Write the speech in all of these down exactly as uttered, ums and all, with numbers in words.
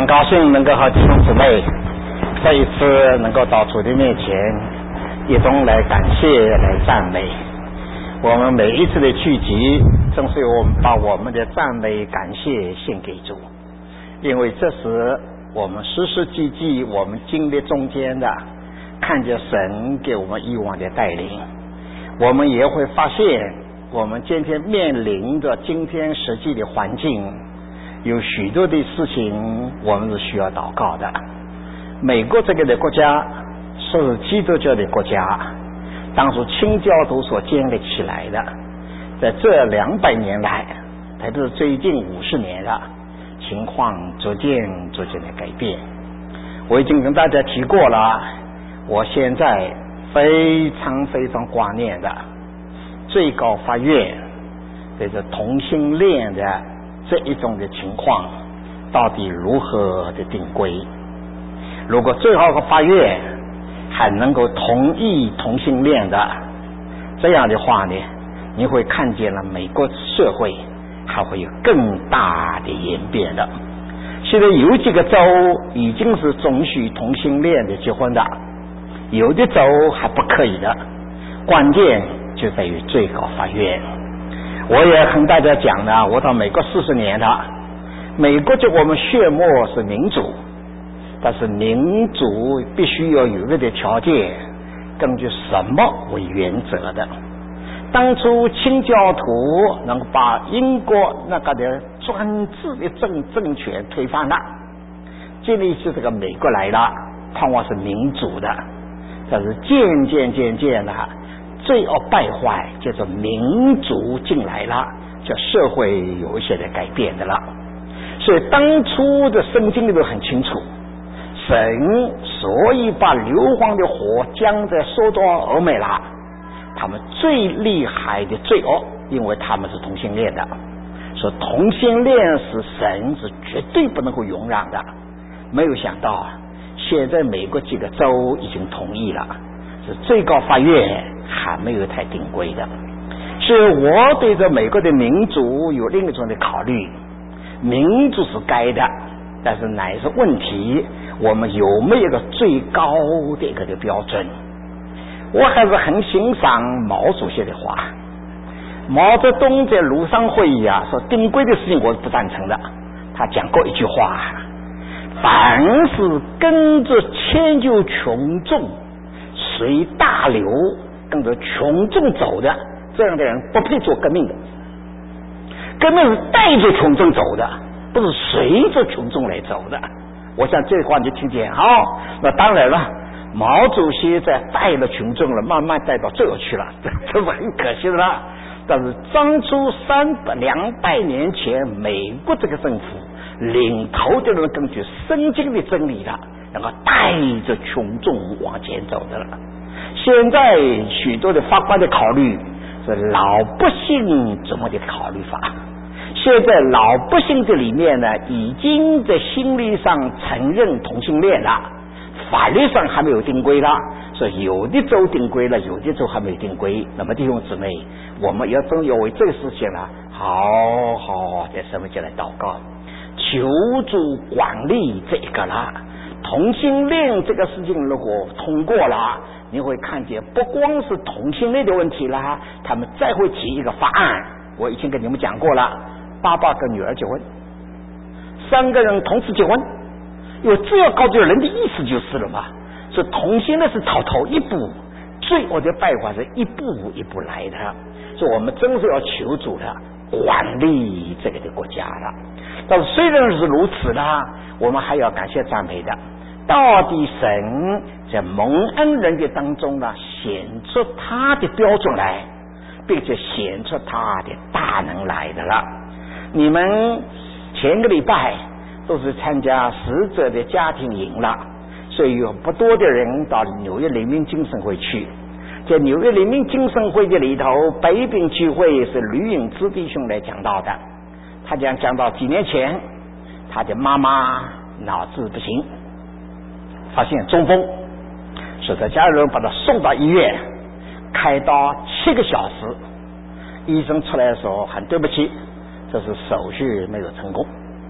很高兴能够和弟兄姊妹这一次能够到主的面前，一同来感谢、来赞美。我们每一次的聚集，正是我们把我们的赞美、感谢献给主，因为这时我们时时记记我们经历中间的，看见神给我们以往的带领，我们也会发现我们今天面临着今天实际的环境，有许多的事情我们是需要祷告的。美国这个的国家是基督教的国家，当初清教徒所建立起来的，在这两百年来，特别是最近五十年了，情况逐渐逐渐的改变。我已经跟大家提过了，我现在非常非常挂念的最高法院对这同性恋的这一种的情况到底如何的定规。如果最高法院还能够同意同性恋的，这样的话呢，你会看见了美国社会还会有更大的演变的。现在有几个州已经是准许同性恋的结婚的，有的州还不可以的，关键就在于最高法院。我也跟大家讲了，我到美国四十年了，美国就我们血脉是民主，但是民主必须要有一个的条件，根据什么为原则的。当初清教徒能把英国那个的专制的政政权推翻了，建立起这个美国来了，盼望是民主的，但是渐渐渐渐的罪恶败坏，接着民主进来了，就社会有一些的改变的了。所以当初的圣经里头很清楚，神所以把硫磺的火降在索多尔俄美拉，他们最厉害的罪恶，因为他们是同性恋的，说同性恋是神是绝对不能够容让的。没有想到啊，现在美国几个州已经同意了，是最高法院还没有太定规的。所以我对着美国的民主有另一种的考虑，民主是该的，但是乃是问题我们有没有一个最高的一个的标准。我还是很欣赏毛主席的话，毛泽东在庐山会议啊说定规的事情我是不赞成的，他讲过一句话，凡是跟着迁就群众随大流跟着群众走的，这样的人不配做革命的。革命是带着群众走的，不是随着群众来走的。我想这话你就听见好。那当然了，毛主席在带了群众了，慢慢带到这儿去了，这是很可惜的了。但是当初三百两百年前，美国这个政府领头的人根据圣经的真理了，然后带着群众往前走的了。现在许多的法官的考虑是老百姓怎么的考虑法。现在老百姓的里面呢，已经在心理上承认同性恋了，法律上还没有定规了，所以有的州定规了，有的州还没有定规。那么弟兄姊妹，我们要真要为这个事情呢，好好在神面前来祷告，求主管理这一个啦。同性恋这个事情如果通过了，你会看见不光是同性恋的问题啦，他们再会提一个法案，我已经跟你们讲过了，爸爸跟女儿结婚，三个人同时结婚，因为这要告诉人的意思就是了嘛。所以同性恋是头头一步，罪恶的败坏是一步一步来的，所以我们真是要求主的管理这个的国家了。但是虽然是如此啦，我们还要感谢赞美的，到底神在蒙恩人的当中呢，显出他的标准来，并且显出他的大能来的了。你们前个礼拜都是参加死者的家庭营了，所以有不多的人到纽约灵命精神会去。在纽约灵命精神会的里头，北滨聚会是吕永之弟兄来讲到的。他讲讲到几年前，他的妈妈脑子不行，发现中风，使得家人把他送到医院，开刀七个小时，医生出来说很对不起，这是手术没有成功。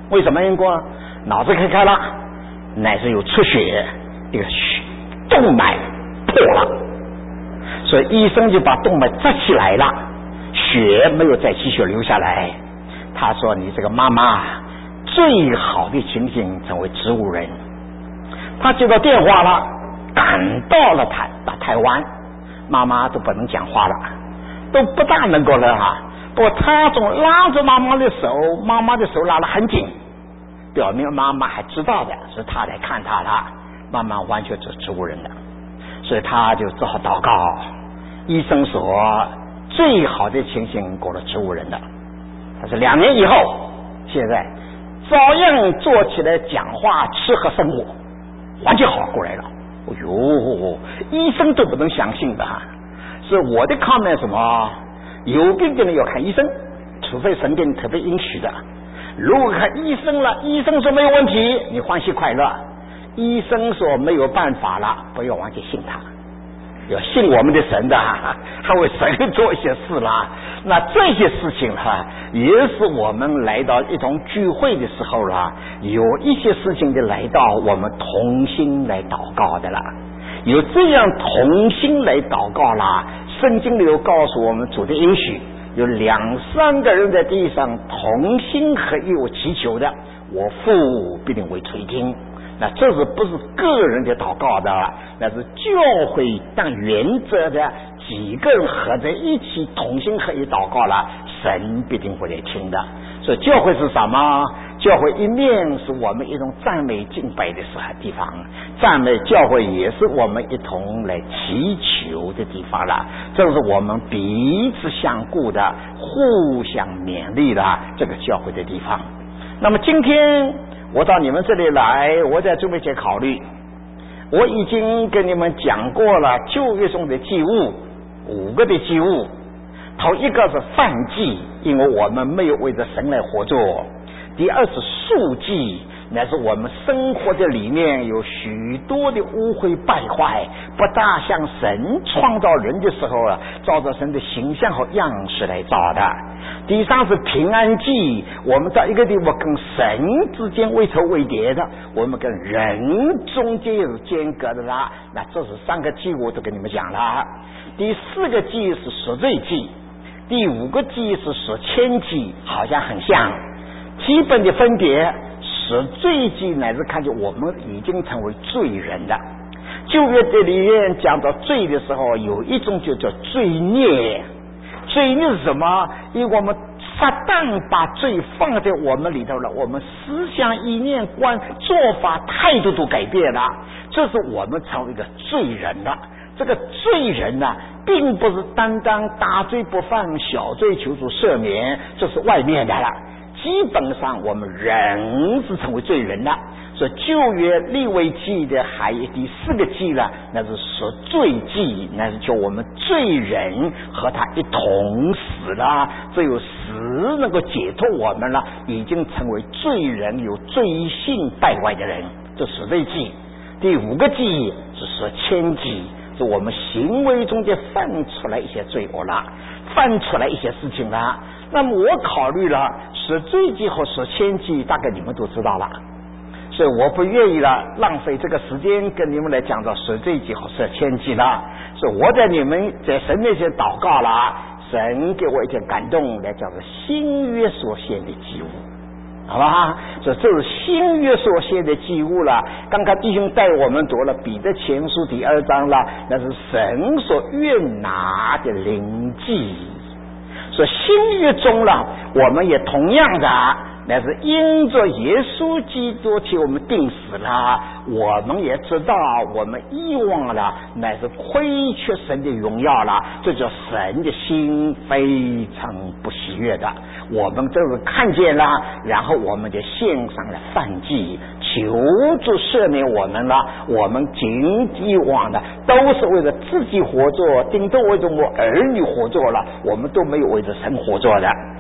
为什么因果？脑子开开了，乃是有出血，一个动脉破了，所以医生就把动脉扎起来了，血没有再继续流下来。他说你这个妈妈最好的情形成为植物人。他接到电话了，赶到了台到台湾，妈妈都不能讲话了，都不大能够了啊。不过他总拉着妈妈的手，妈妈的手拉得很紧，表明妈妈还知道的是他来看他了，妈妈完全是植物人的，所以他就只好祷告。医生说最好的情形过了植物人的，他是两年以后，现在照样做起来讲话吃喝生活完全好过来了。哎呦，医生都不能相信的，是我的看法什么？有病的人要看医生，除非神病特别允许的。如果看医生了，医生说没有问题，你欢喜快乐；医生说没有办法了，不要完全信他，要信我们的神的，还为神做一些事啦。那这些事情哈，也是我们来到一种聚会的时候啦，有一些事情的来到，我们同心来祷告的啦。有这样同心来祷告啦，圣经里有告诉我们主的应许，有两三个人在地上同心合意我祈求的，我父必定会垂听。那这是不是个人的祷告的，那是教会当原则的，几个人合在一起同心合意祷告了，神必定会来听的。所以教会是什么？教会一面是我们一种赞美敬拜的地方，赞美教会也是我们一同来祈求的地方了，这是我们彼此相顾的，互相勉励的这个教会的地方。那么今天我到你们这里来，我在准备些考虑，我已经跟你们讲过了旧约中的祭物，五个的祭物。头一个是燔祭，因为我们没有为着神来活着；第二是素祭，乃是我们生活的里面有许多的污秽败坏，不大像神创造人的时候啊，照着神的形象和样式来造的。第三是平安祭，我们在一个地方跟神之间为仇为谍的，我们跟人中间有间隔的啦。那这是三个祭我都跟你们讲了。第四个祭是赎罪祭，第五个祭是赎愆祭，好像很像，基本的分别。赎罪祭乃是看见我们已经成为罪人的。旧约的里面讲到罪的时候，有一种就叫罪孽。罪孽是什么？因为我们撒旦把罪放在我们里头了，我们思想意念观做法态度都改变了，这是我们成为一个罪人了。这个罪人呢、啊，并不是单单大罪不犯，小罪求主赦免，这是外面的了。基本上我们人是成为罪人的，所以旧约利未记的还有第四个记了，那是赎罪记，那是叫我们罪人和他一同死了，只有死能够解脱我们了，已经成为罪人，有罪性败坏的人，这赎罪记。第五个记是赎愆祭，是我们行为中间犯出来一些罪恶了，犯出来一些事情了。那么我考虑了赎罪祭和赎愆祭，大概你们都知道了，所以我不愿意了浪费这个时间跟你们来讲到赎罪祭和赎愆祭了。所以我在你们在神面前祷告了，神给我一点感动，来讲是新约所献的祭物，好吧？所以这是新约所献的祭物了。刚刚弟兄带我们读了彼得前书第二章了，那是神所悦纳的灵祭。所以新约中了，我们也同样的，乃是因着耶稣基督替我们定死了，我们也知道我们遗忘了，乃是亏缺神的荣耀了，这叫神的心非常不喜悦的。我们这是看见了，然后我们就献上了燔祭，求主赦免我们了。我们尽以往的都是为了自己活着，顶多为着我儿女活着了，我们都没有为着神活着的。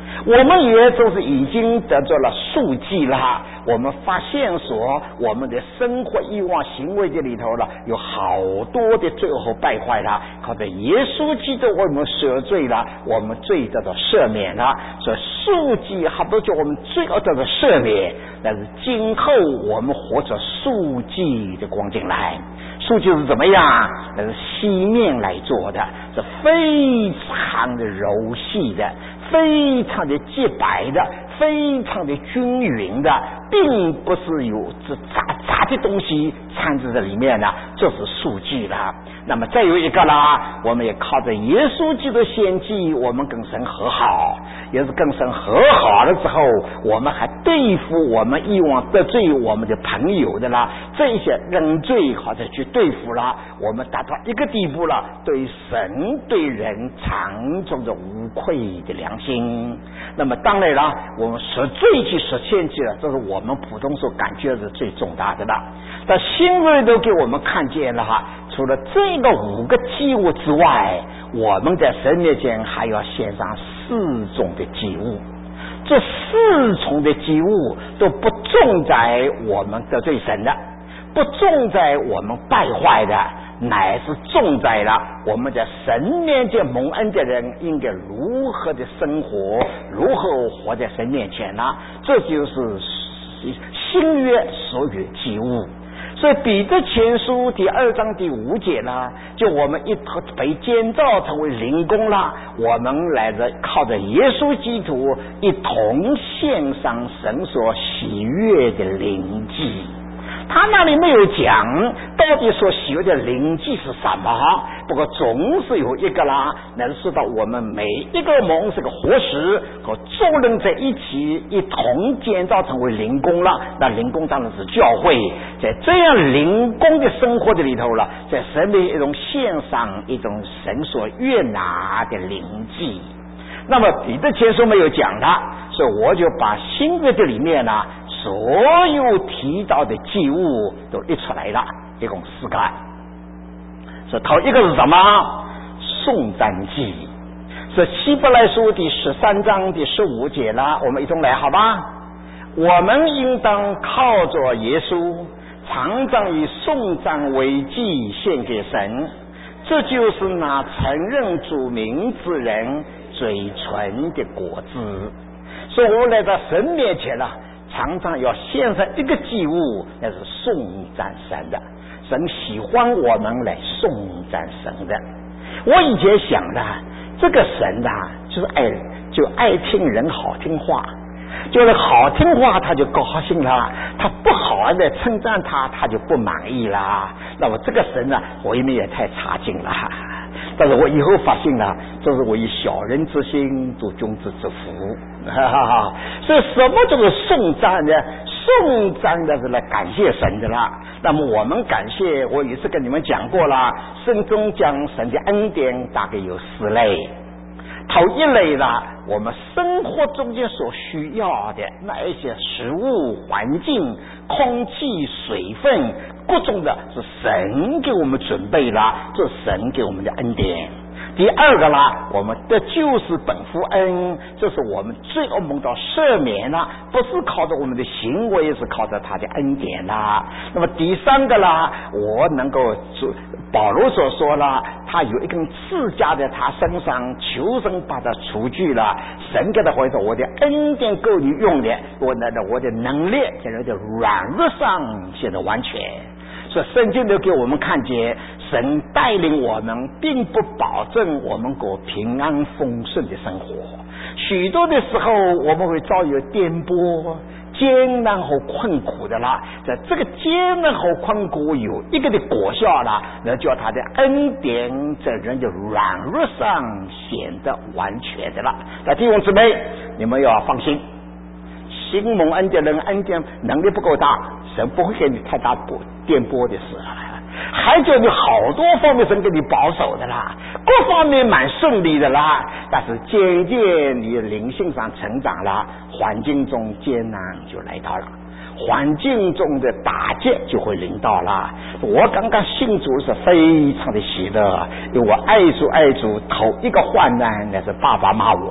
我们也就是已经得到了数据了，我们发现说我们的生活欲望行为这里头了有好多的最后败坏了，靠着耶稣基督为我们赦罪了，我们罪得到赦免了，所以数据还不叫我们罪恶得到赦免，但是今后我们活着数据的光景来，数据是怎么样？那是细面来做的，是非常的柔细的，非常的洁白的，非常的均匀的，并不是有这杂杂的东西掺在这里面的，这是数据了。那么再有一个啦，我们也靠着耶稣基督献祭，我们跟神和好，也是跟神和好了之后，我们还对付我们以往得罪我们的朋友的啦，这一些认罪或者去对付了，我们达到一个地步了，对神对人常存着无愧的良心。那么当然了，我们实罪去实献祭了，这是我们普通所感觉是最重大的了。但新锐都给我们看见了哈，除了这个五个祭物之外，我们在神面前还要献上四种的祭物。这四重的祭物都不重在我们得罪神的，不重在我们败坏的，乃是重在了我们在神面前蒙恩的人应该如何的生活，如何活在神面前呢？这就是新约所有的祭物。所以彼得前书第二章第五节呢，就我们一同被建造成为灵宫了，我们来着靠着耶稣基督一同献上神所喜悦的灵祭。他那里没有讲到底所喜悦的灵祭是什么，不过总是有一个啦，那是说到我们每一个蒙是个活石和众人在一起一同建造成为灵宫了。那灵宫当然是教会，在这样灵宫的生活的里头了，在神的一种献上一种神所悦纳的灵祭。那么彼得前书没有讲的，所以我就把新约的里面呢所有提到的祭物都列出来了，一共四个。所以头一个是什么？颂赞祭。是希伯来书第十三章第十五节了，我们一同来好吧？我们应当靠着耶稣，常常以颂赞为祭献给神，这就是那承认主名之人嘴唇的果子。所以我们来到神面前了，常常要献上一个祭物，那是颂赞神的。神喜欢我们来颂赞神的。我以前想的，这个神啊，就是爱就爱听人好听话，就是好听话他就高兴了，他不好的称赞他，他就不满意啦。那么这个神啊，我未免也太差劲了。但是我以后发现了，这是我以小人之心度君子之福，哈哈哈。所以什么叫做颂赞呢？颂赞的是来感谢神的啦。那么我们感谢，我有一次跟你们讲过了，圣中将神的恩典大概有四类。头一类呢，我们生活中间所需要的那一些食物、环境、空气、水分，各种的是神给我们准备了，这是神给我们的恩典。第二个啦，我们的救是本乎恩，这是我们罪恶蒙到赦免啦，不是靠着我们的行为，是靠着他的恩典啦。那么第三个啦，我能够保罗所说了，他有一根刺加在他身上，求神把他除去了，神给他回说，我的恩典够你用的，我的我的能力在人的软弱上显得完全。所以圣经都给我们看见，神带领我们并不保证我们过平安丰盛的生活，许多的时候我们会遭遇颠簸、艰难和困苦的啦。在这个艰难和困苦有一个的果效啦，那叫他的恩典在人的软弱上显得完全的了。那弟兄姊妹，你们要放心，新蒙恩的人恩典能力不够大，神不会给你太大颠簸的事，还叫你好多方面神给你保守的啦，各方面蛮顺利的啦。但是渐渐你灵性上成长了，环境中艰难就来到了，环境中的打击就会临到了。我刚刚信主是非常的喜乐，因为我爱主爱主，头一个患难那是爸爸骂我，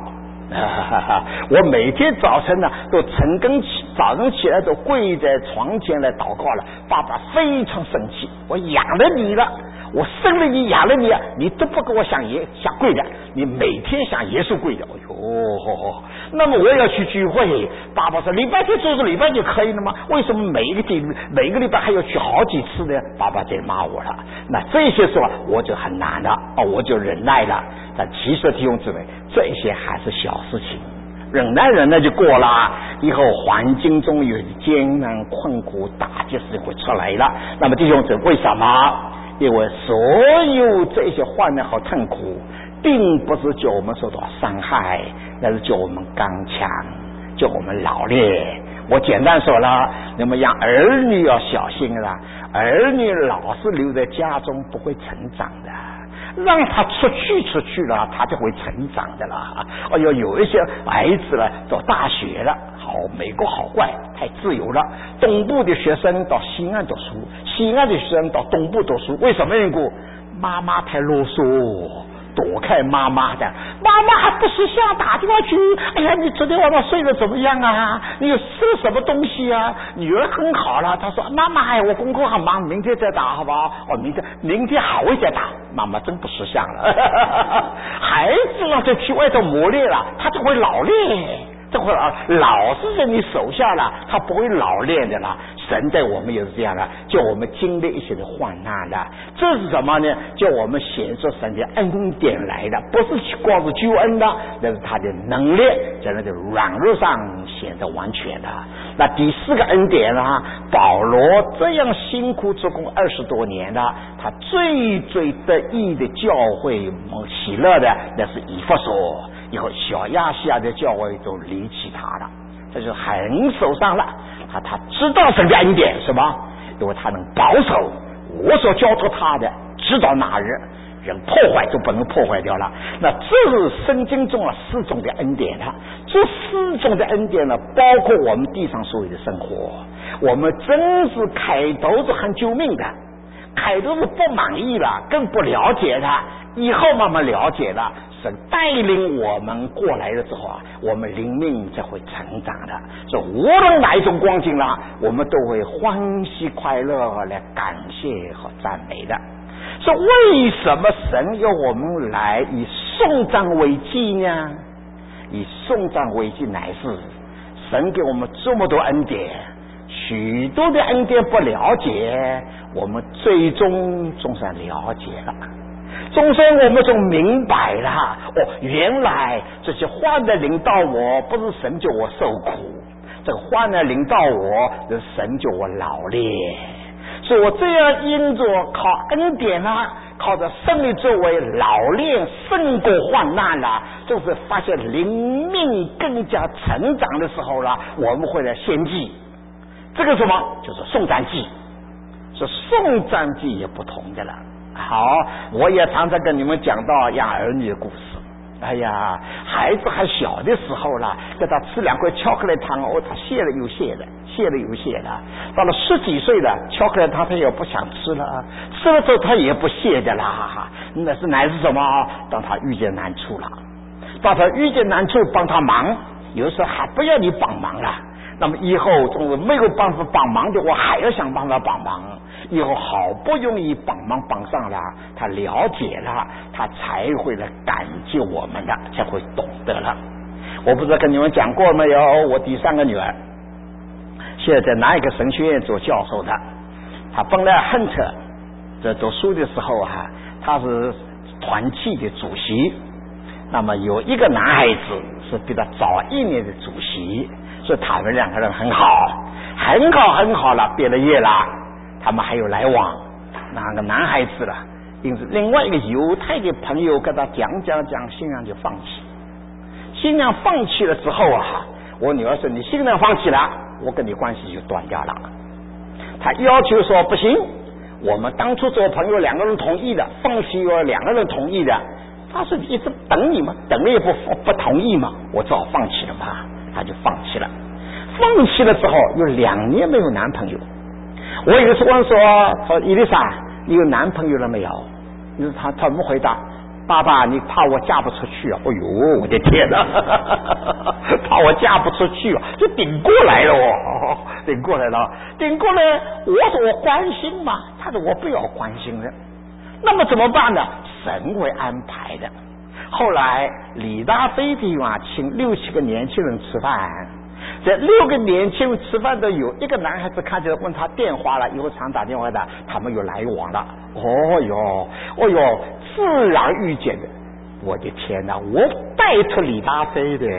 我每天早晨呢，都晨更起，早上起来都跪在床前来祷告了。爸爸非常生气，我养了你了，我生了你，养了你，你都不给我向耶下跪的，你每天向耶稣跪的。哎呦，那么我要去聚会，爸爸说礼拜天就是礼拜就可以了吗？为什么每一个地每个礼拜还要去好几次呢？爸爸在骂我了。那这些时候我就很难了，哦，我就忍耐了。但其实弟兄姊妹，这些还是小事情，忍耐忍耐就过了。以后环境中有艰难困苦打击是会出来了。那么弟兄姊妹，为什么？因为所有这些患难和痛苦，并不是叫我们受到伤害，那是叫我们刚强，叫我们老练。我简单说了，那么让儿女要小心了，儿女老是留在家中不会成长的。让他出去出去了，他就会成长的了。哎呦，有一些孩子了，到大学了，好，美国好怪，太自由了。东部的学生到西岸读书，西岸的学生到东部读书，为什么缘故？妈妈太啰嗦，躲开妈妈的，妈妈还不识相打电话去。哎呀，你昨天晚上睡得怎么样啊？你有吃什么东西啊？女儿很好了，她说妈妈，哎，我功课很忙，明天再打好不好？哦，明天明天还会再打。妈妈真不识相了。孩子呢，就去外头磨练了，他就会老练。这会啊，老是在你手下了，他不会老练的啦。神在我们也是这样的，叫我们经历一些的患难的，这是什么呢？叫我们显出神的恩典来的，不是光是救恩的，那是他的能力在那个软弱上显得完全的。那第四个恩典啊，保罗这样辛苦做工二十多年了，他最最得意的教会喜乐的，那是以弗所。以后小亚细亚的教会都离弃他了，这就很受伤了。他他知道神的恩典什么？因为他能保守我所交托他的，直到那日，人破坏都不能破坏掉了。那这是圣经中啊四种的恩典啊，这四种的恩典呢，包括我们地上所有的生活。我们真是开头是很救命的，开头是不满意了，更不了解他，以后慢慢了解了。带领我们过来了之后啊，我们灵命才会成长的。所以无论哪一种光景啦，我们都会欢喜快乐来感谢和赞美的。所以为什么神要我们来以颂赞为祭呢？以颂赞为祭，乃是神给我们这么多恩典，许多的恩典不了解，我们最终总算了解了。终身我们就明白了，哦，原来这些患难临到我，不是神叫我受苦，这个患难临到我，是神叫我老练。所以我这样因着靠恩典啊，靠着胜利作为老练胜过患难了，就是发现灵命更加成长的时候了，我们会来献祭。这个什么就是颂赞祭，是颂赞祭也不同的了。好，我也常常跟你们讲到养儿女的故事。哎呀，孩子还小的时候了，给他吃两块巧克力糖，哦，他谢了又谢的，谢了又谢的。到了十几岁了，巧克力糖他也不想吃了，吃了之后他也不谢的啦。那是乃是什么？当他遇见难处了，当他遇见难处帮他忙，有时候还不要你帮忙了。那么以后总是没有办法帮忙的，我还要想办法帮忙。以后好不容易帮忙帮上了，他了解了，他才会来感激我们的，才会懂得了。我不知道跟你们讲过没有，我第三个女儿现在在哪一个神学院做教授的，她本来很特在读书的时候啊，她是团契的主席，那么有一个男孩子是比他早一年的主席，所以他们两个人很好很好很好了，毕了业了，他们还有来往。那个男孩子了，因此另外一个犹太的朋友跟他讲讲讲，信仰就放弃。信仰放弃了之后啊，我女儿说你信仰放弃了，我跟你关系就断掉了。他要求说不行，我们当初做朋友两个人同意的，放弃要两个人同意的。他说一直等你嘛，等了也不不同意嘛，我只好放弃了嘛。他就放弃了，放弃了之后有两年没有男朋友。我有时问说说伊丽莎，你有男朋友了没有？他他怎么回答？ 爸爸，你怕我嫁不出去啊？哎呦，我的天哪，怕我嫁不出去啊，就顶过来了哦，顶过来了，顶过来。我说我关心嘛，他说我不要关心的。那么怎么办呢？神会安排的。后来李大飞地方请六七个年轻人吃饭，这六个年轻人吃饭都有一个男孩子看起来问他电话了，以后常打电话的，他们有来往了。哦哟，哦哟，自然遇见的。我的天哪，我拜托李大飞的，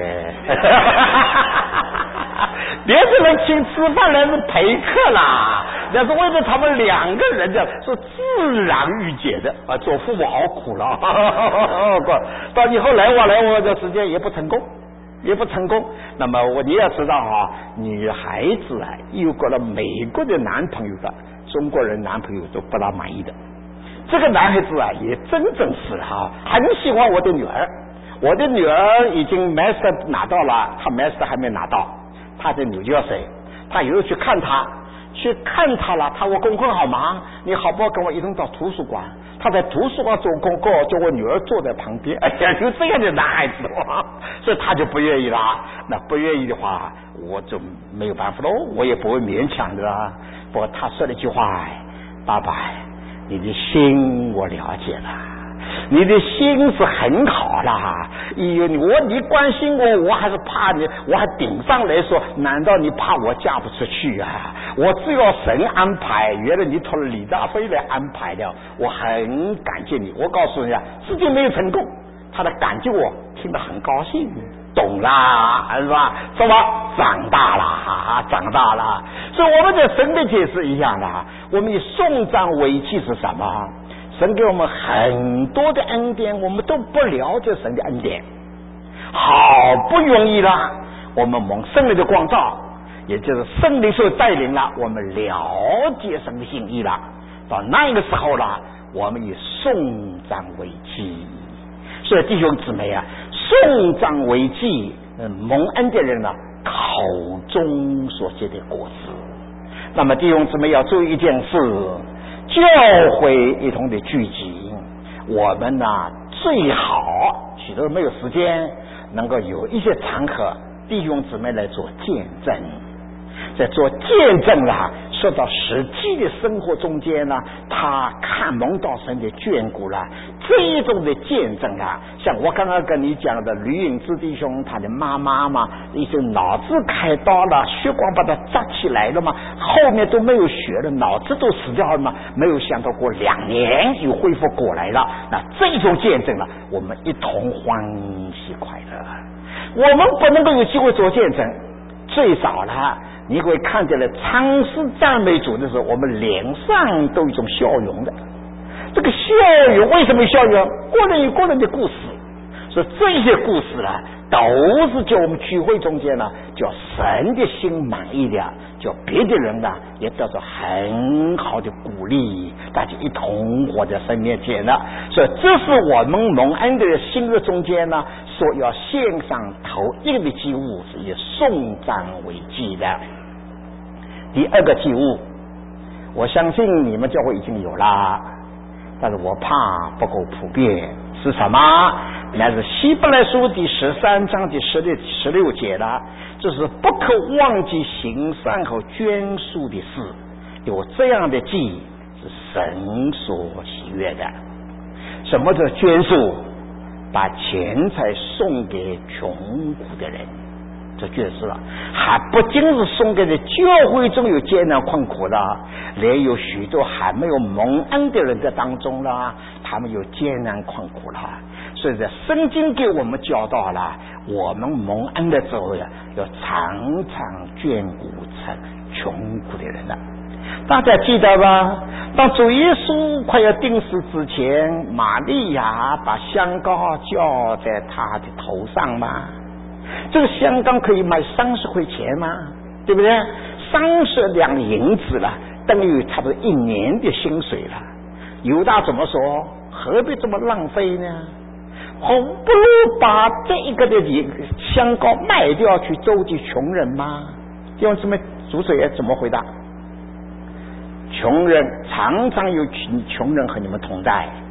别的人请吃饭来是陪客啦，那是为了他们两个人的，是自然遇见的啊！做父母好苦了，到以后来往来往的时间也不成功。也不成功。那么我你要知道啊，女孩子啊，有过了美国的男朋友的，中国人男朋友都不大满意的。这个男孩子啊，也真正是哈、啊，很喜欢我的女儿。我的女儿已经 master 拿到了，他 master 还没拿到，他在纽约谁？他有时候去看他，去看他了。他我功课好忙，你好不好跟我一同到图书馆？他在图书馆做功课，叫我女儿坐在旁边。哎呀，就这样的男孩子哇，所以他就不愿意啦。那不愿意的话，我就没有办法喽，我也不会勉强的啦。不过他说了一句话：“爸爸，你的心我了解了。”你的心是很好啦，因为我你关心我，我还是怕你，我还顶上来说，难道你怕我嫁不出去啊？我只要神安排，原来你托了李大飞来安排的，我很感谢你。我告诉你啊，自己没有成功，他的感激我，听得很高兴，懂啦，是吧？是吧？长大了，哈，长大了。所以我们的神的解释一样的，我们以颂赞为祭是什么？神给我们很多的恩典，我们都不了解神的恩典，好不容易啦，我们蒙圣灵的光照，也就是圣灵所带领了，我们了解神的心意了。到那个时候了，我们以颂赞为祭。所以弟兄姊妹啊，颂赞为祭，蒙恩的人呢，口中所结的果子。那么弟兄姊妹要注意一件事。教会一同的聚集，我们呢最好许多人没有时间，能够有一些场合，弟兄姊妹来做见证。在做见证啦，说到实际的生活中间呢，他看蒙到神的眷顾啦，这一种的见证啊，像我刚刚跟你讲的吕颖之弟兄，他的妈妈嘛，已经脑子开刀了，血管把他扎起来了嘛，后面都没有血了，脑子都死掉了嘛，没有想到过两年又恢复过来了。那这种见证了，我们一同欢喜快乐。我们不能够有机会做见证，最少了。你会看见了唱诗赞美主的时候，我们脸上都有一种笑容的。这个笑容为什么笑容？个人有个人的故事，所以这些故事呢，都是叫我们聚会中间呢，叫神的心满意的，叫别的人呢也得到很好的鼓励，大家一同活在神面前了。所以这是我们蒙恩的心的中间呢，所要献上头一个的祭物，是以颂赞为祭的。第二个祭物，我相信你们教会已经有了，但是我怕不够普遍，是什么？乃是希伯来书第十三章第十六十六节了，就是不可忘记行善和捐书的事，有这样的祭是神所喜悦的。什么叫捐书？把钱财送给穷苦的人，这就是了。还不仅是送给的教会中有艰难困苦的，连有许多还没有蒙恩的人在当中了，他们有艰难困苦了。所以在圣经给我们教导了，我们蒙恩的时候呀，要常常眷顾穷苦的人了。大家记得吧？当主耶稣快要定死之前，玛利亚把香膏浇在他的头上吗？这个香膏可以卖三十块钱吗？对不对？三十两银子了，等于差不多一年的薪水了。犹大怎么说？何必这么浪费呢？我不如把这一个的香膏卖掉去周济穷人吗？弟兄姊妹，主持人怎么回答？穷人常常有穷人和你们同在，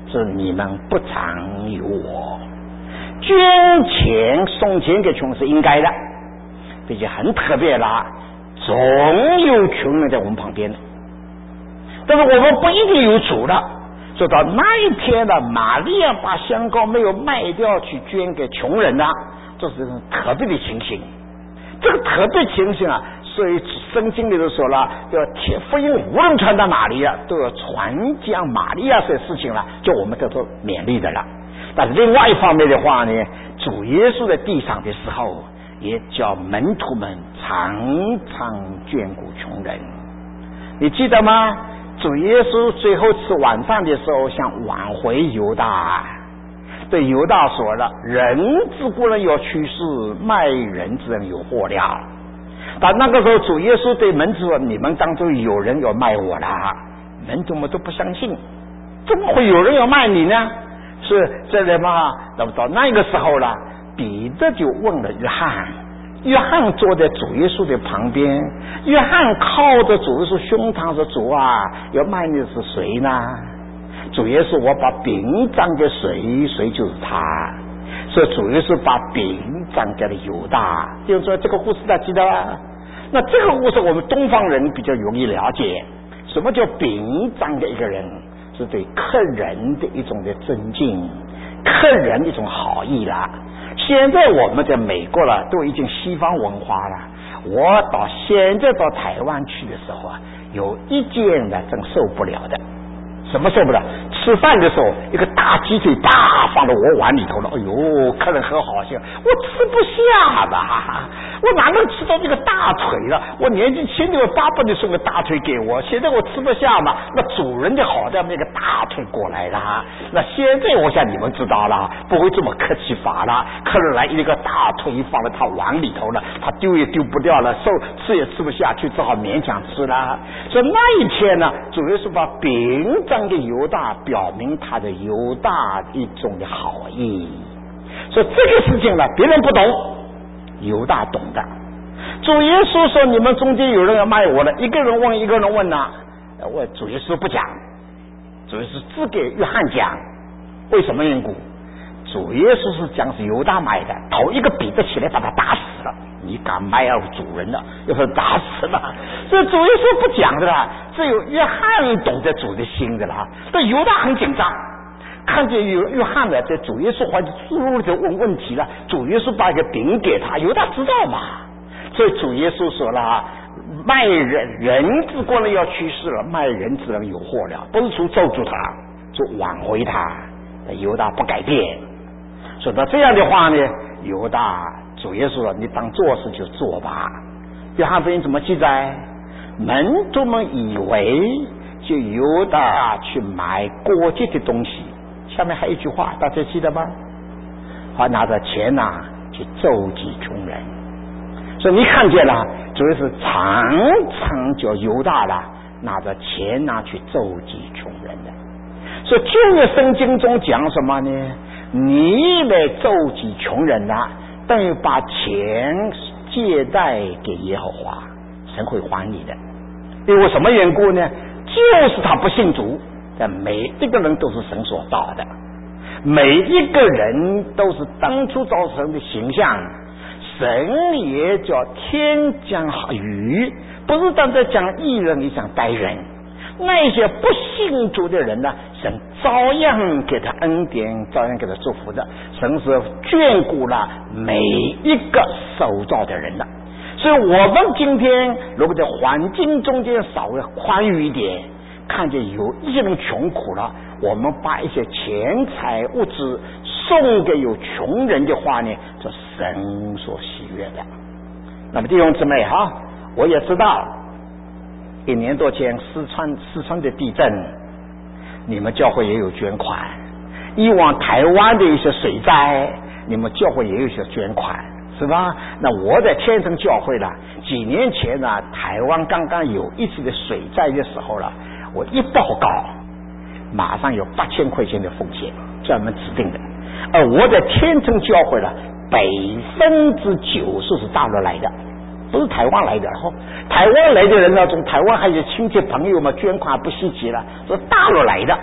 是你们不常有我。捐钱送钱给穷是应该的，并且很特别啦，总有穷人在我们旁边的。但是我们不一定有主的，说到那一天呢，玛利亚把香膏没有卖掉去捐给穷人呢，这是特别的情形。这个特别情形啊，所以圣经里头说了，要福音无论传到哪里啊，都要传讲玛利亚这事情了，就我们都做勉励的了。但是另外一方面的话呢，主耶稣在地上的时候，也叫门徒们常常眷顾穷人。你记得吗？主耶稣最后吃晚饭的时候，想挽回犹大，对犹大说了：“人之固然要去世，卖人之人有祸了。”但那个时候，主耶稣对门徒说：“你们当中有人要卖我了。”门徒们都不相信，怎么会有人要卖你呢？是这里嘛？那么到那个时候了，彼得就问了约翰。约翰坐在主耶稣的旁边，约翰靠着主耶稣胸膛说：“主啊，要卖你是谁呢？”主耶稣：“我把饼张给谁，谁就是他。”所以主耶稣把饼张给了犹大。就是说这个故事大家记得吧？那这个故事我们东方人比较容易了解。什么叫饼张给一个人？是对客人的一种的尊敬，客人的一种好意啦。现在我们在美国了，都已经西方文化了。我到现在到台湾去的时候啊，有一件呢真受不了的。什么受不了？吃饭的时候，一个大鸡腿叭放到我碗里头了。哎呦，客人很好笑，我吃不下吧，我哪能吃到这个大腿了？我年纪轻的，我巴不得送个大腿给我，现在我吃不下嘛。那主人的好在那个大腿过来了。那现在我想你们知道了，不会这么客气法了。客人来一个大腿放在他碗里头了，他丢也丢不掉了，受吃也吃不下去，只好勉强吃了。所以那一天呢，主耶稣把饼张给犹大，表明他的犹大一种的好意。所以这个事情呢，别人不懂，犹大懂的。主耶稣说：“你们中间有人要卖我了。”一个人问，一个人问呢、啊，我主耶稣不讲，主耶稣只给约翰讲。为什么缘故？主耶稣是讲是犹大卖的，头一个彼得起来把他打死了。你敢卖要主人了，要不打死了。所以主耶稣不讲的啦，只有约翰懂得主的心的啦。但犹大很紧张，看见约约翰呢，在主耶稣怀里注入的问问题了。主耶稣把一个饼给他，犹大知道嘛。所以主耶稣说了，卖人人之国呢要去世了，卖人之人有祸了，不是说咒住他，就挽回他。犹大不改变。说到这样的话呢，犹大主耶稣说：“你当做事就做吧。”约翰福音怎么记载？门徒们以为就犹大去买过节的东西，下面还有一句话，大家记得吗？他拿着钱呐、啊、去周济穷人。所以你看见了，主要是常常叫犹大了拿着钱呐、啊、去周济穷人的。所以旧约圣经中讲什么呢？你来周济穷人呐、啊，等于把钱借贷给耶和华，神会还你的。因为什么缘故呢？就是他不信主，但每一个人都是神所造的，每一个人都是当初造成的形象。神也叫天降雨，不是单单讲义人，也讲歹人。那些不信主的人呢，神照样给他恩典，照样给他祝福的。神是眷顾了每一个受造的人的。所以我们今天如果在环境中间稍微宽裕一点，看见有一些人穷苦了，我们把一些钱财物质送给有穷人的话呢，这神所喜悦的。那么弟兄姊妹哈，我也知道一年多前四川四川的地震，你们教会也有捐款。以往台湾的一些水灾，你们教会也有一些捐款，是吧？那我在天城教会了，几年前呢，台湾刚刚有一次的水灾的时候了，我一报告，马上有八千块钱的奉献，专门指定的。而我在天城教会了，百分之九十是大陆来的。不是台湾来的，然后台湾来的人呢，从台湾还有亲戚朋友嘛，捐款不稀奇了，说大陆来的，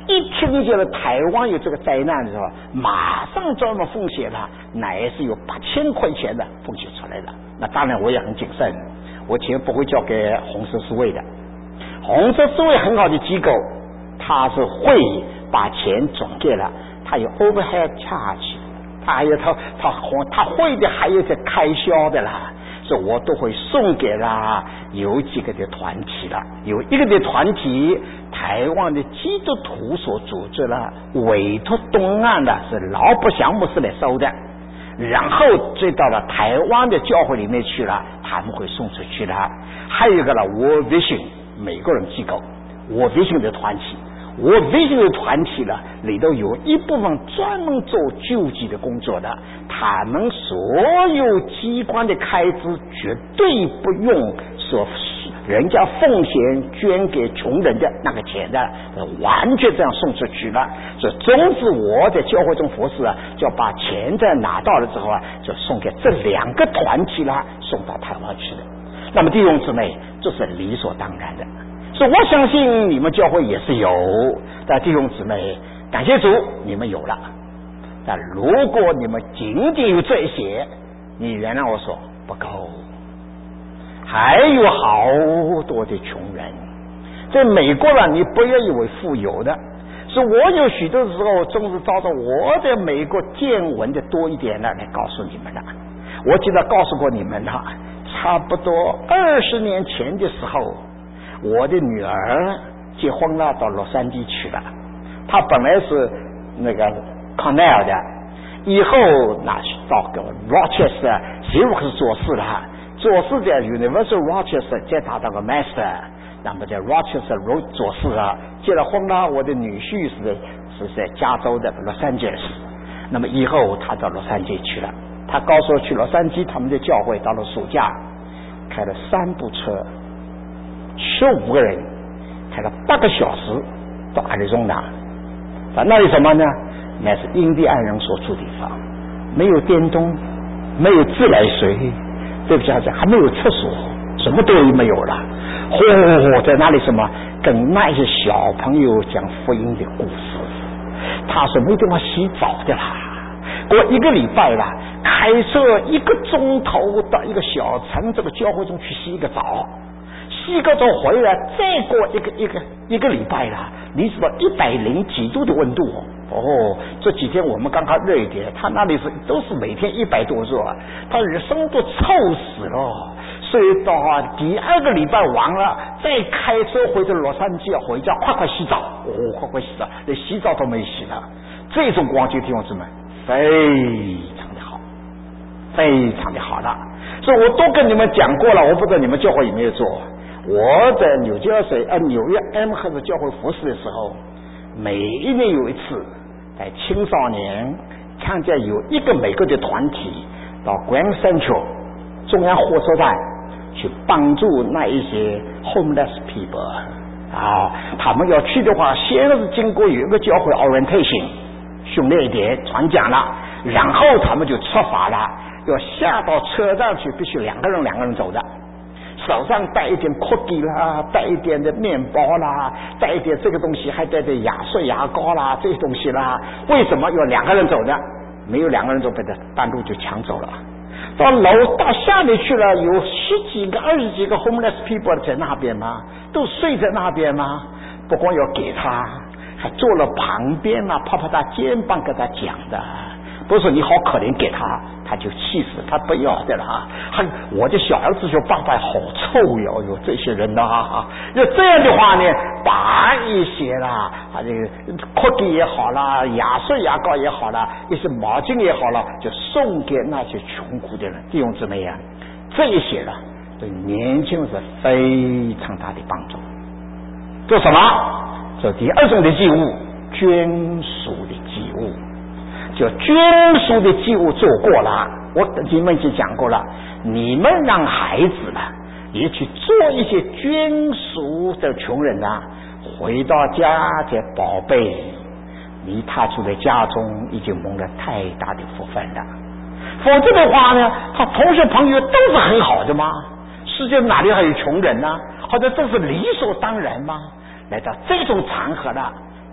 一听见了台湾有这个灾难的时候，马上专门奉献了，乃是有八千块钱的奉献出来的。那当然我也很谨慎，我钱不会交给红十字会的。红十字会很好的机构，他是会把钱转给了，他有 overhead charge， 他还有他他他会的还有些开销的啦，所以我都会送给了有几个的团体了，有一个的团体台湾的基督徒所组织了，委托东岸的是老不祥牧师来收的，然后追到了台湾的教会里面去了，他们会送出去的。还有一个了 World Vision 美国人机构 World Vision 的团体，World Vision 的团体呢里头有一部分专门做救济的工作的，他们所有机关的开支绝对不用所人家奉献捐给穷人的那个钱的，完全这样送出去了。所以总之我在教会中服侍啊，就把钱在拿到了之后啊，就送给这两个团体啦，送到台湾去的。那么弟兄姊妹，这是理所当然的，所以我相信你们教会也是有。但弟兄姊妹，感谢主你们有了，但如果你们仅仅有这些，你原谅我说不够，还有好多的穷人。在美国了，你不要以为富有的，是我有许多时候总是照着我在美国见闻的多一点呢来告诉你们的。我记得告诉过你们哈，差不多二十年前的时候，我的女儿结婚了，到洛杉矶去了。她本来是那个 Cornell 的，以后那到个 Rochester Syracuse 做事了，做事在 University Rochester 再达到个 Master， 那么在 Rochester Road 做事啊。结了婚了，我的女婿是是在加州的洛杉矶，那么以后他到洛杉矶去了。他告诉我去洛杉矶，他们的教会到了暑假开了三部车，十五个人开了八个小时到阿里中纳。在那里什么呢？那是印第安人所住的地方，没有电动，没有自来水，对不起，还没有厕所，什么都没有了。嚯、在那里什么跟那些小朋友讲福音的故事，他是没地方洗澡的啦。过一个礼拜了，开车一个钟头到一个小城这个教会中去洗一个澡，洗个澡回来，再过一个一个一个礼拜了，你知道一百零几度的温度哦。这几天我们刚刚热一点，他那里是都是每天一百多热，他人生都臭死了。所以到第二个礼拜完了，再开车回到洛杉矶回家，快快洗澡哦，快快洗澡，连洗澡都没洗了。这种光景弟兄姊妹非常的好，非常的好了。所以我都跟你们讲过了，我不知道你们教会有没有做。我在纽约水呃纽约 M 赫斯教会服侍的时候，每一年有一次，在青少年看见有一个美国的团体到 Grand Central 中央火车站去帮助那一些 homeless people 啊，他们要去的话，先是经过有一个教会 orientation 训练一点传讲了，然后他们就出发了，要下到车站去，必须两个人两个人走的，手上带一点 cookie 啦，带一点的面包啦，带一点这个东西，还带点牙刷牙膏啦，这些东西啦。为什么要两个人走呢？没有两个人走，被他半路就抢走了。到楼到下面去了，有十几个二十几个 homeless people 在那边吗？都睡在那边吗？不光要给他，还坐了旁边啊，拍拍他肩膀跟他讲的，不是说你好可怜给他，他就气死，他不要的了啊！还我的小儿子说爸爸好臭哟，有这些人呐、啊，要这样的话呢，把一些啦，啊这个 cookie 也好啦，牙刷牙膏也好啦，一些毛巾也好了，就送给那些穷苦的人，弟兄姊妹啊，这一些呢，对年轻人是非常大的帮助。做什么？这第二种的祭物，捐赎的祭物。就捐赎的祭物做过了，我跟你们已经讲过了，你们让孩子呢也去做一些捐赎的穷人啊，回到家这宝贝，你他住在家中已经蒙了太大的福分了。否则的话呢，他同学朋友都是很好的吗？世界哪里还有穷人呢？或者这是理所当然吗？来到这种场合了，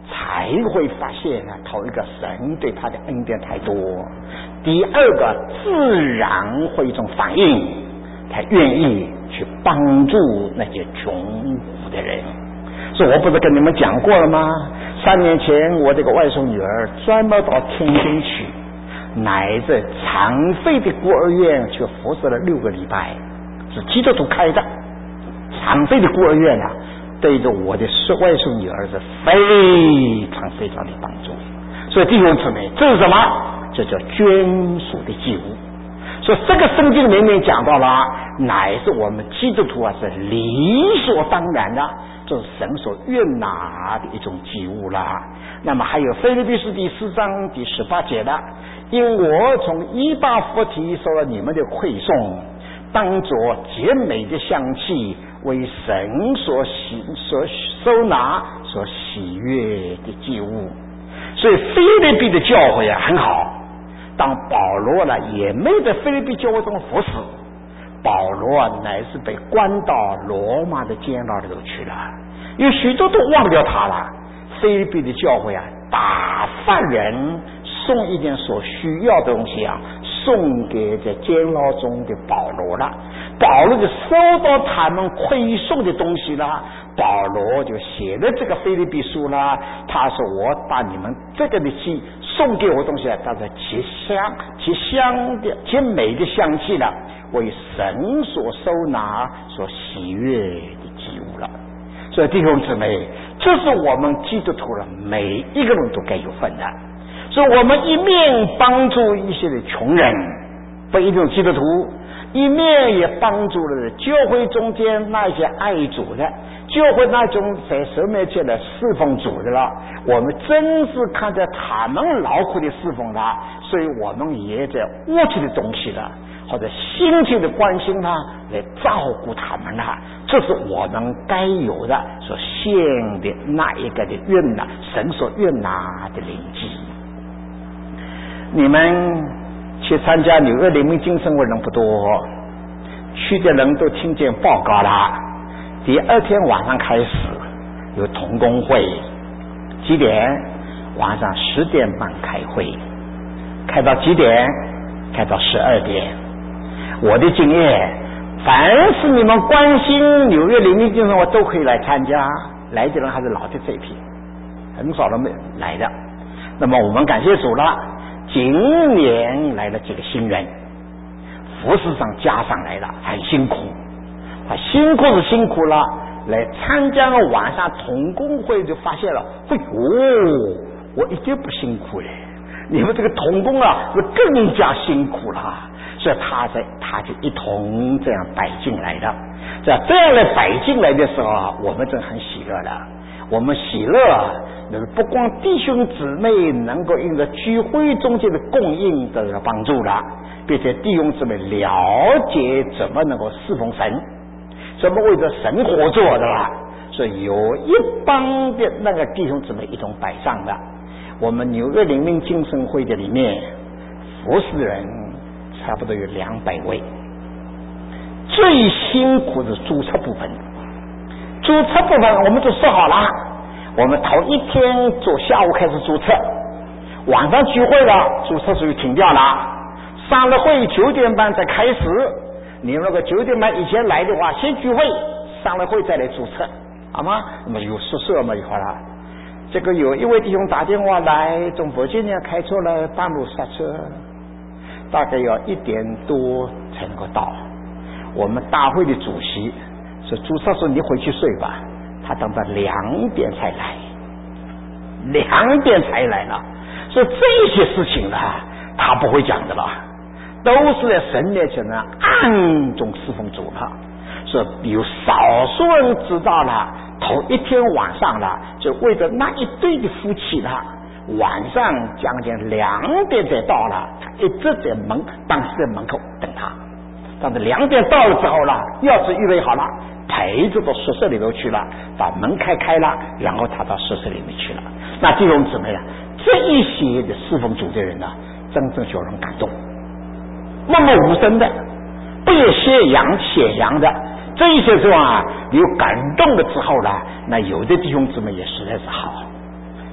才会发现啊，头一个神对他的恩典太多，第二个自然会一种反应，他愿意去帮助那些穷苦的人。所以我不是跟你们讲过了吗？三年前我这个外甥女儿专门到天津去，乃至残废的孤儿院去服侍了六个礼拜，是基督徒开的残废的孤儿院啊，对着我的外甥女儿是非常非常的帮助。所以弟兄姊妹，这是什么？这叫捐属的祭物。所以这个圣经里面讲到了，乃是我们基督徒啊是理所当然的，这是神所悦纳的一种祭物啦。那么还有腓立比书第四章第十八节的，因我从以巴弗提受了你们的馈送，当作洁美的香气，为神所喜所收纳所喜悦的祭物。所以腓立比的教会啊很好，当保罗呢也没在腓立比教会中服侍，保罗啊乃是被关到罗马的监牢里头去了，有许多都忘掉他了。腓立比的教会啊打发人送一点所需要的东西啊，送给在监牢中的保罗了。保罗就收到他们馈送的东西了，保罗就写了这个腓立比书了。他说我把你们这个的去送给我的东西啊，它是极香极香的极美的香气了，为神所收纳所喜悦的祭物了。所以弟兄姊妹，这是我们基督徒了每一个人都该有份的。所以我们一面帮助一些的穷人，不一定基督徒，一面也帮助了教会中间那些爱主的，教会那种在神面前的侍奉主的了，我们真是看着他们劳苦的侍奉了，所以我们也在物质的东西了或者心情的关心他，来照顾他们了，这是我们该有的所献的那一个的愿呐，神所愿拿的灵祭。你们去参加纽约灵命精神会人不多，去的人都听见报告了。第二天晚上开始有同工会，几点？晚上十点半开会，开到几点？开到十二点。我的经验，凡是你们关心纽约灵命精神会都可以来参加，来的人还是老的这一批，很少人没来的。那么我们感谢主了，今年来了几个新人，服饰上加上来了，很辛苦，啊，辛苦是辛苦了，来参加了晚上同工会就发现了，哎呦，我一点不辛苦嘞，你们这个同工啊是更加辛苦了，所以他在他就一同这样摆进来的，这样这样来摆进来的时候，我们真很喜乐的。我们喜乐，就是不光弟兄姊妹能够因着聚会中间的供应得到帮助了，并且弟兄姊妹了解怎么能够侍奉神，怎么为着神活做的啦。所以有一帮的那个弟兄姊妹一同摆上的。我们纽约灵命精神会的里面，服侍人差不多有两百位，最辛苦的注册部分。注册部分我们就说好了，我们头一天做下午开始注册，晚上聚会了，注册就停掉了。上了会九点半才开始，你如果九点半以前来的话，先聚会，上了会再来注册，好吗？那么有宿舍嘛，以后了。这个有一位弟兄打电话来，从佛经年开车来，半路刹车，大概要一点多才能够到。我们大会的主席是朱少说你回去睡吧，他等到两点才来，两点才来了。所以这些事情呢，他不会讲的了，都是在神面前呢暗中侍奉主了。所以有少数人知道了，头一天晚上了，就为着那一对的夫妻了，晚上将近两点才到了，他一直在门当时在门口等他。但是两点到了之后了，钥匙预备好了，陪着到宿舍里头去了，把门开开了，然后他到宿舍里面去了。那弟兄姊妹啊，这一些的侍奉主的人呢，真正叫人感动。默默无声的，不也显扬显扬的，这一些时候啊，有感动了之后呢，那有的弟兄姊妹也实在是好，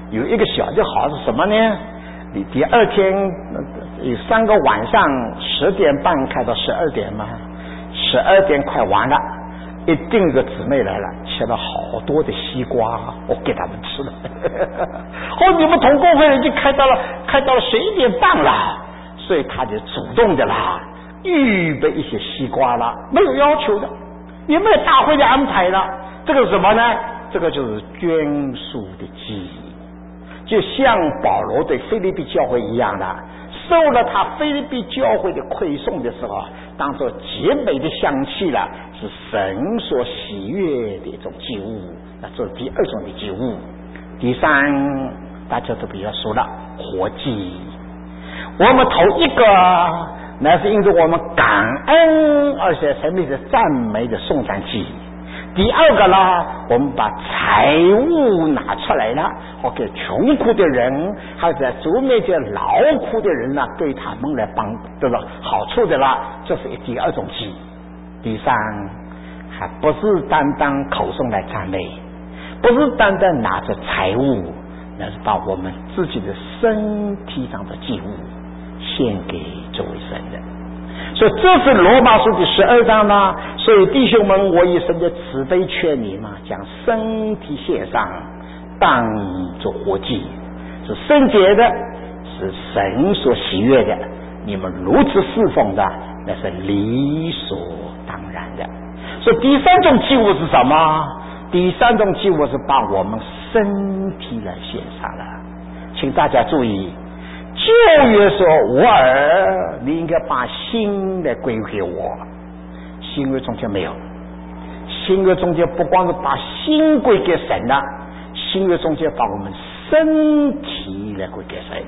有一个小的好是什么呢？你第二天有三个晚上十点半开到十二点嘛，十二点快完了，一定有个姊妹来了，切了好多的西瓜，我给他们吃了。哦，你们同工会已经开到了开到了十一点半了，所以他就主动的啦，预备一些西瓜啦，没有要求的，也没有大会的安排了。这个是什么呢？这个就是捐书的记忆，就像保罗对腓立比教会一样的，受了他腓立比教会的馈送的时候，当作极美的香气了，是神所喜悦的一种祭物，那这是第二种的祭物。第三，大家都比较熟了，活祭。我们头一个那是因着我们感恩而且神秘的赞美的颂赞祭。第二个呢，我们把财物拿出来了，好给穷苦的人，还有在主面前劳苦的人呢，对他们来帮得到好处的啦，这是第二种祭。第三，还不是单单口诵来赞美，不是单单拿着财物，那是把我们自己的身体上的祭物献给这位神的。所以这是罗马书第十二章呢。所以弟兄们，我以神的慈悲劝你嘛，将身体献上，当作活祭，是圣洁的，是神所喜悦的。你们如此侍奉的，那是理所当然的。所以第三种祭物是什么？第三种祭物是把我们身体来献上了。请大家注意，旧约说我儿，你应该把心来归给我。新约中间没有，新约中间不光是把心归给神了，新约中间把我们身体来归给神。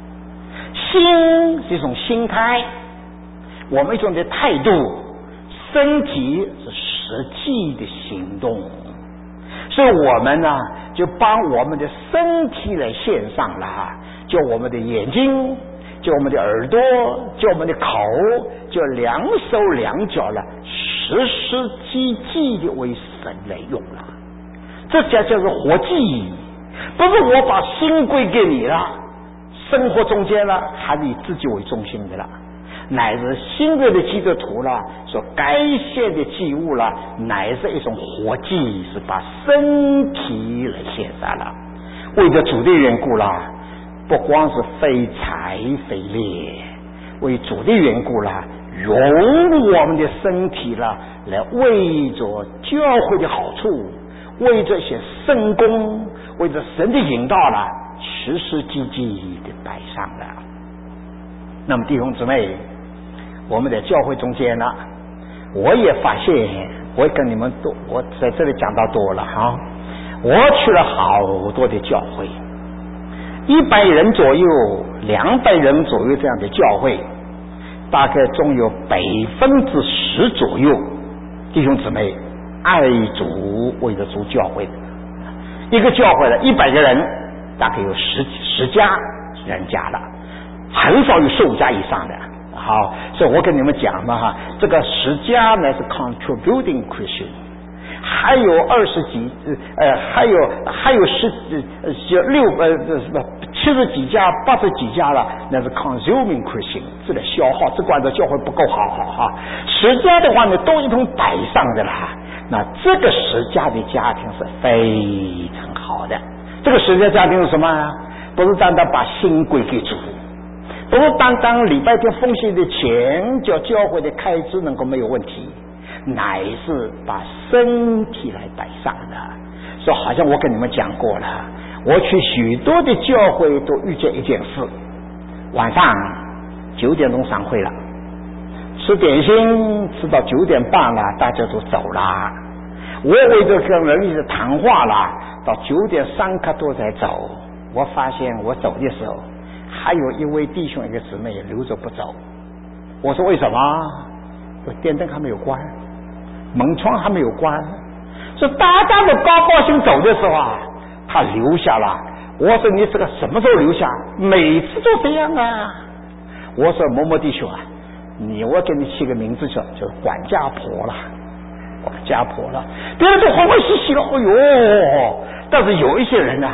心是一种心态，我们一种的态度，身体是实际的行动。所以我们呢，就把我们的身体来献上了，就我们的眼睛，就我们的耳朵，就我们的口，就两手两脚了，实实际际的为神来用了。这才叫做活祭，不是我把心归给你了，生活中间了还是以自己为中心的了，乃是新约的基督徒了所该献的祭物了，乃是一种活祭，是把身体来献上了。为着主的缘故啦，不光是非财非猎，为主的缘故啦，用我们的身体啦，来为着教会的好处，为着一些圣功，为着神的引导啦，实实际际的摆上了。那么弟兄姊妹，我们在教会中间呢，我也发现，我跟你们多，我在这里讲到多了哈，我去了好多的教会，一百人左右、两百人左右这样的教会，大概中有百分之十左右弟兄姊妹爱主为着主教会的。一个教会的一百个人，大概有十十家人家了，很少有十五家以上的。好，所以我跟你们讲嘛哈，这个十家呢是 contributing Christian， 还有二十几呃，还有还有十呃六呃什么七十几家、八十几家了，那是 consuming Christian， 这个消耗，这管着教会不够好好哈。十家的话呢，都一同摆上的啦。那这个十家的家庭是非常好的。这个十家家庭是什么？不是单单把心归给主，不是单单礼拜天奉献的钱叫教会的开支能够没有问题，乃是把身体来摆上的。所以好像我跟你们讲过了，我去许多的教会都遇见一件事，晚上九点钟散会了，吃点心吃到九点半了，大家都走了。我为着跟人一直谈话了，到九点三刻多才走。我发现我走的时候，还有一位弟兄一个姊妹留着不走。我说为什么？我电灯还没有关，门窗还没有关，所以大家都高高兴走的时候啊，他留下了。我说你这个什么时候留下？每次都这样啊。我说某某弟兄啊，你我给你起个名字叫就是管家婆了，管家婆了。别人都欢欢喜喜了，哎呦！但是有一些人呢、啊，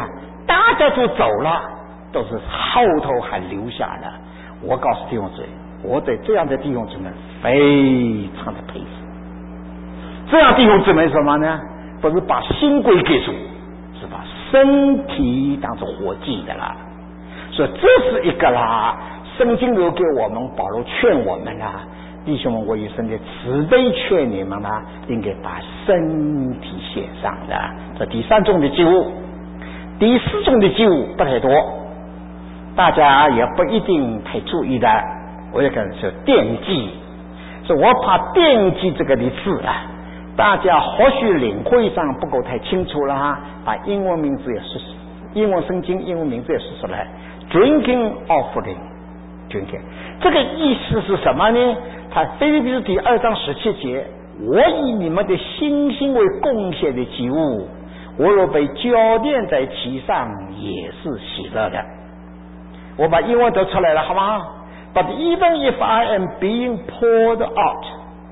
大家都走了，都是后头还留下了。我告诉弟兄姊妹，我对这样的弟兄姊妹非常的佩服。这样弟兄姊妹什么呢？不是把心归给主，是把身体当作活祭的啦。所以这是一个啦，圣经留给我们，保罗劝我们啦，弟兄们，我以神的慈悲劝你们啦，应该把身体献上的。这第三种的祭物。第四种的祭物不太多，大家也不一定太注意的。我也跟人说奠祭，所以我怕奠祭这个的字啊，大家或许领会上不够太清楚了哈。把英文名字也说，英文圣经英文名字也说出来 ，drinking offering，drinking 这个意思是什么呢？他腓立比书第二章十七节，我以你们的信心为贡献的祭物。我若被浇奠在其上，也是喜乐的。我把英文读出来了，好吗 ？But even if I am being poured out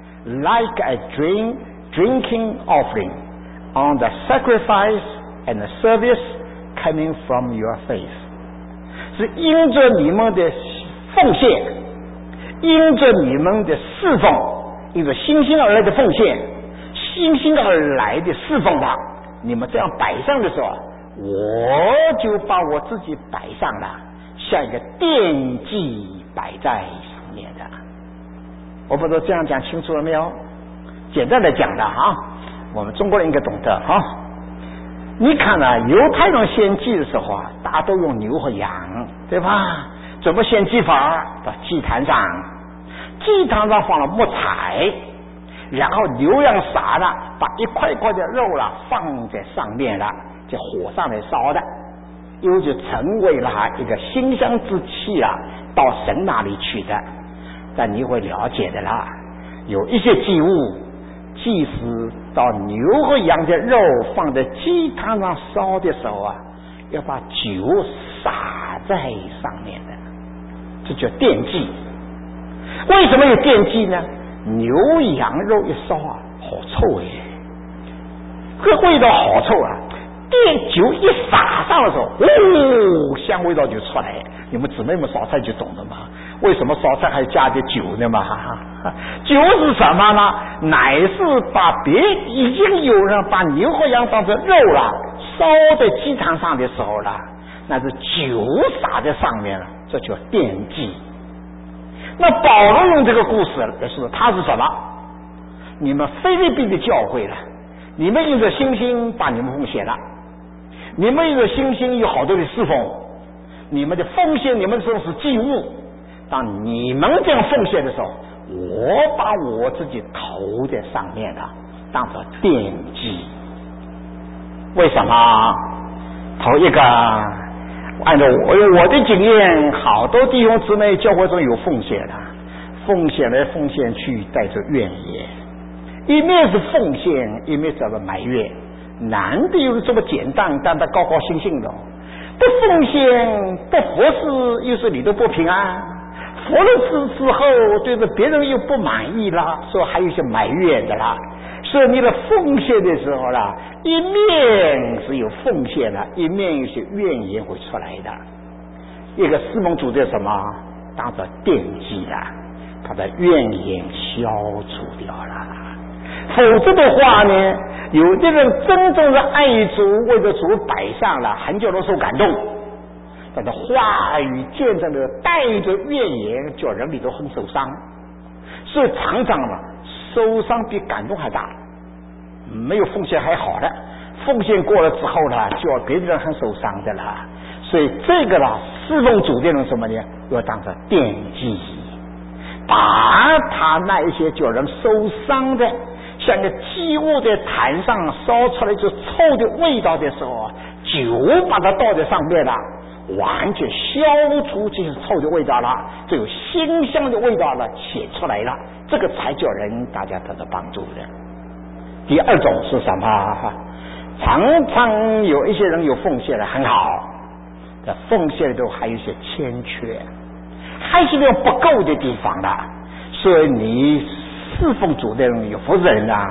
like a drink drinking offering on the sacrifice and the service coming from your faith， 是因着你们的奉献，因着你们的侍奉，因着星星而来的奉献，星星而来的侍奉吧。你们这样摆上的时候，我就把我自己摆上了，像一个奠祭摆在上面的。我不知道这样讲清楚了没有？简单的讲的哈，我们中国人应该懂得哈。你看啊，犹太人献祭的时候啊，大家都用牛和羊，对吧？怎么献祭法？到祭坛上，祭坛上放了木材。然后牛羊杀了，把一块块的肉了放在上面了，就火上来烧的，又就成为了一个馨香之气啊，到神那里去的。但你会了解的啦，有一些祭物，即使到牛和羊的肉放在祭坛上烧的时候啊，要把酒洒在上面的，这叫奠祭。为什么有奠祭呢？牛羊肉一烧啊，好臭哎，这味道好臭啊！奠酒一撒上的时候，哦，香味道就出来。你们姊妹们烧菜就懂了嘛？为什么烧菜还加点酒呢嘛？哈哈，酒是什么呢？乃是把别已经有人把牛和羊当成肉了，烧在祭坛上的时候了，那是酒洒在上面了，这叫奠祭。那保罗用这个故事来说，他是什么？你们菲律宾的教会了，你们因着信心把你们奉献了，你们因着信心有好多的侍奉，你们的奉献，你们说是祭物。当你们这样奉献的时候，我把我自己投在上面了，当作奠祭。为什么？头一个。按照我我的经验，好多弟兄姊妹教会中有奉献的，奉献来奉献去，带着怨言，一面是奉献，一面在这埋怨，难得有这么简单，但他高高兴兴的，不奉献不服侍，又是你都不平安，服了之之后，对着别人又不满意啦，所以还有一些埋怨的啦。所以你的奉献的时候啦，一面是有奉献的，一面有些怨言会出来的。一个侍奉主的什么，当作奠祭了，他的怨言消除掉了。否则的话呢，有的人真正的爱主，为了主摆上了，很久都受感动，但是话语见证的带着怨言，叫人里头很受伤。所以常常嘛，受伤比感动还大。没有奉献还好的，奉献过了之后呢，就要别人很受伤的了。所以这个啦，侍奉主的人什么呢？要当成奠祭，把他那一些叫人受伤的，像个祭物在坛上烧出来就臭的味道的时候，酒把它倒在上面了，完全消除这些臭的味道了，这有馨香的味道了显出来了，这个才叫人大家得到帮助的。第二种是什么？常常有一些人有奉献的很好，但奉献里头还有一些欠缺，还是有不够的地方的。所以你侍奉主的人有服侍人啊，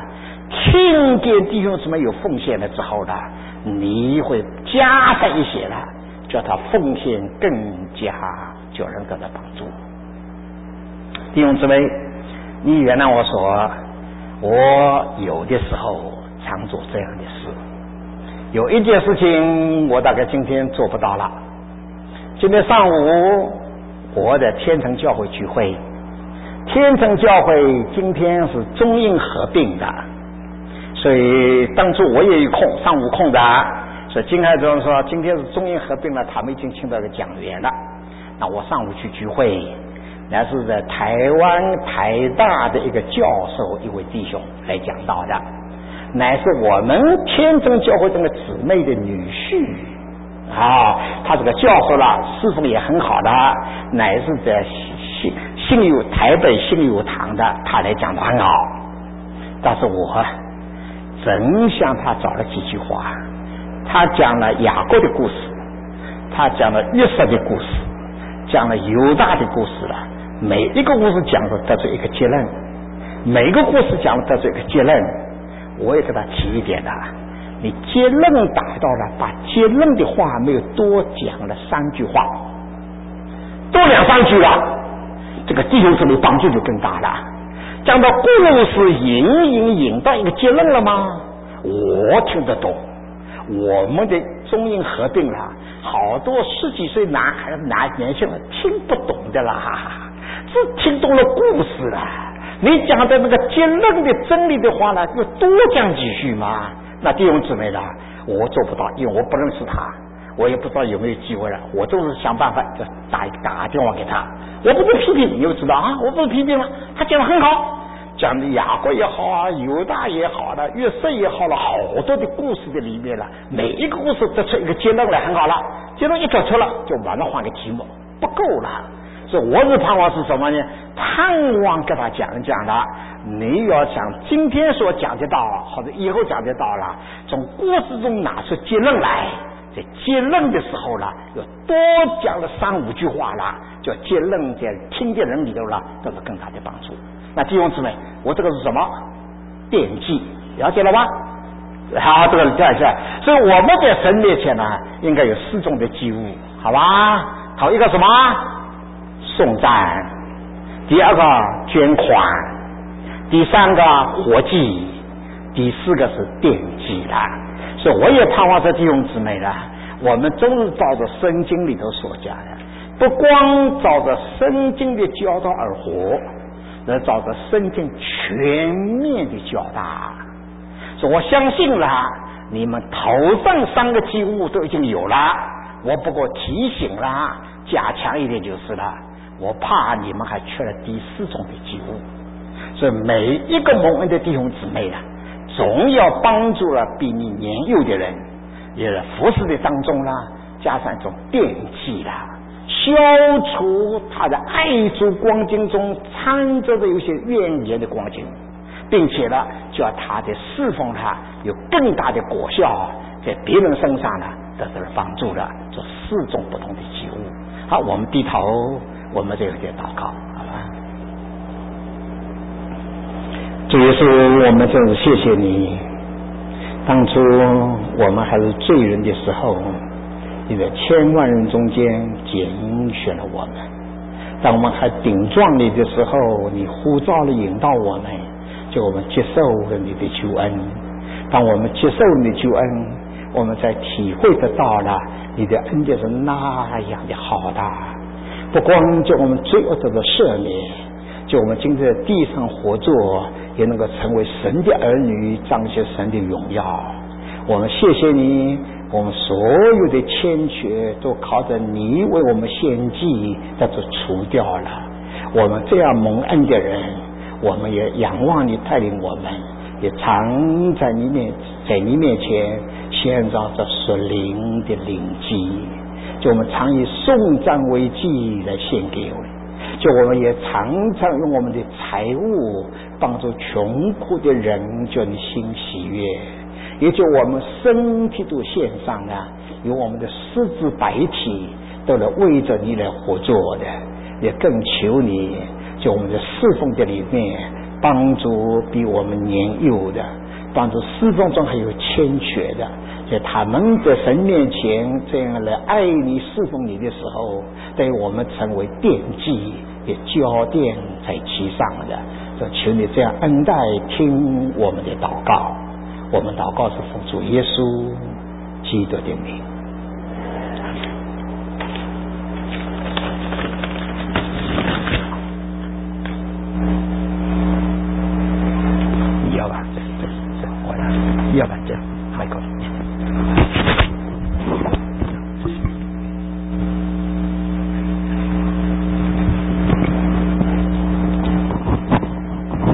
听见弟兄姊妹有奉献了之后呢，你会加上一些了，叫他奉献更加叫人得到帮助。弟兄姊妹，你原谅我说，我有的时候常做这样的事。有一件事情我大概今天做不到了。今天上午我在天成教会聚会，天成教会今天是中英合并的，所以当初我也有空，上午空的，所以金海总说今天是中英合并了，他们已经请到个讲员了。那我上午去聚会，那是在台湾台大的一个教授，一位弟兄来讲道的，乃是我们天成教会这个姊妹的女婿啊，他这个教授了，师傅也很好的，乃是在信信友台北信友堂的，他来讲的很好。但是我真向他找了几句话，他讲了雅各的故事，他讲了约瑟的故事，讲了犹大的故事了。每一个故事讲的得出一个结论，每个故事讲的得出一个结论，我也给他提一点的，你结论达到了，把结论的话没有多讲了三句话，多两三句了，这个弟兄姊妹帮助就更大了。讲到故事引引引到一个结论了吗？我听得懂。我们的中英合并了，好多十几岁男孩男年轻人听不懂的啦，只听懂了故事了。你讲的那个结论的真理的话呢，要多讲几句嘛。那弟兄姊妹呢，我做不到，因为我不认识他，我也不知道有没有机会了。我都是想办法就打打电话给他。我不是批评，你又知道啊，我不是批评了，他讲的很好，讲的雅各也好啊，犹大也好了，约瑟也好了，好多的故事的里面了，每一个故事得出一个结论来，很好了。结论一得出了，就马上换个题目，不够了。所以我是盼望是什么呢？盼望给他讲讲的，你要想今天所讲的道，或者以后讲的道了，从故事中拿出结论来，在结论的时候了，要多讲了三五句话了，就结论在听的人里头了，都是更大的帮助。那弟兄姊妹，我这个是什么？奠祭，了解了吗？好，这个这样一下。所以我们在神面前呢，应该有四种的祭物，好吧？好，一个什么？颂赞，第二个捐款，第三个活祭，第四个是奠祭了。所以我也盼望这弟兄姊妹了，我们都是照着圣经里头所讲的，不光照着圣经的教导而活，而照着圣经全面的教导。所以我相信了，你们头上三个祭物都已经有了，我不过提醒了，加强一点就是了。我怕你们还缺了第四种的祭物，所以每一个蒙恩的弟兄姊妹呢，总要帮助了比你年幼的人，也在服侍的当中啦，加上一种奠祭啦，消除他的爱主光景中掺着的有些怨言的光景，并且呢，叫他的侍奉他有更大的果效，在别人身上呢得到了帮助了。这四种不同的祭物。好，我们低头。我们这有点祷告，好吧？主耶稣，我们真是谢谢你。当初我们还是罪人的时候，你在千万人中间拣选了我们；当我们还顶撞你的时候，你呼召了引导我们，就我们接受了你的救恩。当我们接受你的救恩，我们才体会得到了你的恩典是那样的浩大。不光叫我们罪恶得到赦免，就我们今天在地上活着，也能够成为神的儿女，彰显神的荣耀。我们谢谢你，我们所有的欠缺都靠着你为我们献祭，那就除掉了。我们这样蒙恩的人，我们也仰望你带领我们，也常在你面在你面前献上这属灵的灵祭。就我们常以颂赞为祭来献给我，就我们也常常用我们的财物帮助穷苦的人，叫你心喜悦，也就我们身体都献上了，有我们的四肢百体都来为着你来活着的，也更求你就我们的侍奉的里面帮助比我们年幼的， 帮助侍奉中还有欠缺的，在他们在神面前这样来爱你侍奉你的时候，对我们成为奠基也焦点在其上的。说求你这样恩待听我们的祷告，我们祷告是奉主耶稣基督的名。